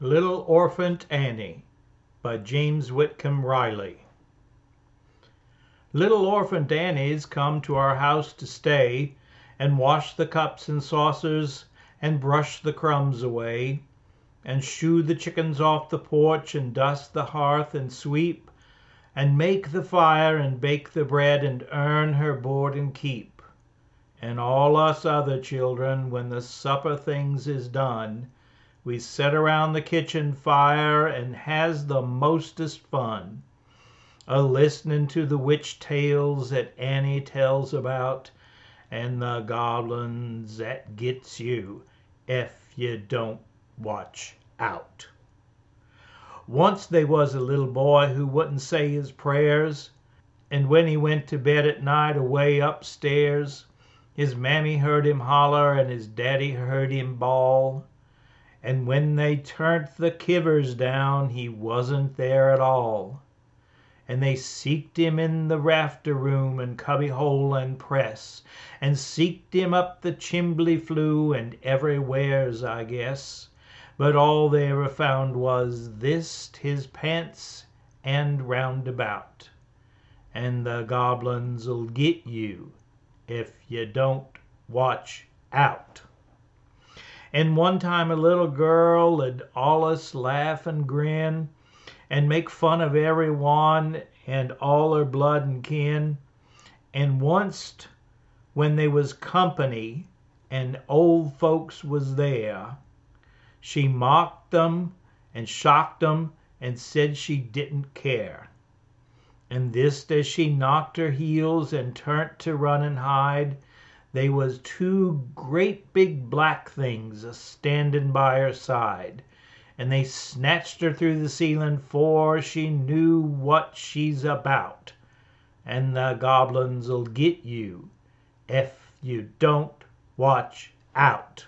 Little Orphant Annie by James Whitcomb Riley. Little orphant Annie's come to our house to stay, and wash the cups and saucers, and brush the crumbs away, and shoo the chickens off the porch, and dust the hearth, and sweep, and make the fire, and bake the bread, and earn her board and keep. And all us other children, when the supper things is done, we set around the kitchen fire and has the mostest fun, a-listening to the witch tales that Annie tells about, and the goblins that gets you if you don't watch out. Once they was a little boy who wouldn't say his prayers, and when he went to bed at night away upstairs, his mammy heard him holler and his daddy heard him bawl. And when they turn't the kivers down, he wasn't there at all. And they seeked him in the rafter room and cubby hole and press, and seeked him up the chimbly flue and everywheres, I guess. But all they ever found was this, his pants and roundabout. And the goblins'll get you if you don't watch out. And one time a little girl 'ud allus laugh and grin, and make fun of everyone and all her blood and kin. And onct, when they was company and old folks was there, she mocked 'em and shocked 'em and said she didn't care. And this as she knocked her heels and turned to run and hide, they was two great big black things a-standin' by her side, and they snatched her through the ceiling 'fore she knew what she's about. And the goblins'll get you if you don't watch out.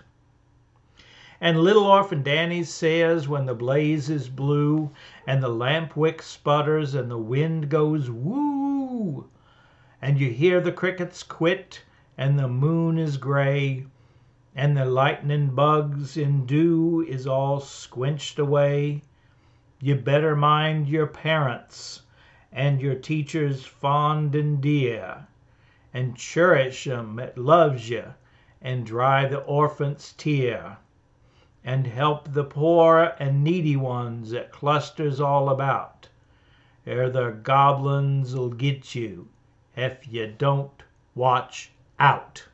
And little orphan Annie says when the blaze is blue, and the lamp wick sputters, and the wind goes woo, and you hear the crickets quit, and the moon is gray, and the lightning bugs in dew is all squinched away, you better mind your parents and your teachers fond and dear, and cherish 'em that loves you, and dry the orphant's tear, and help the poor and needy ones that clusters all about, ere the goblins'll get you if you don't watch out.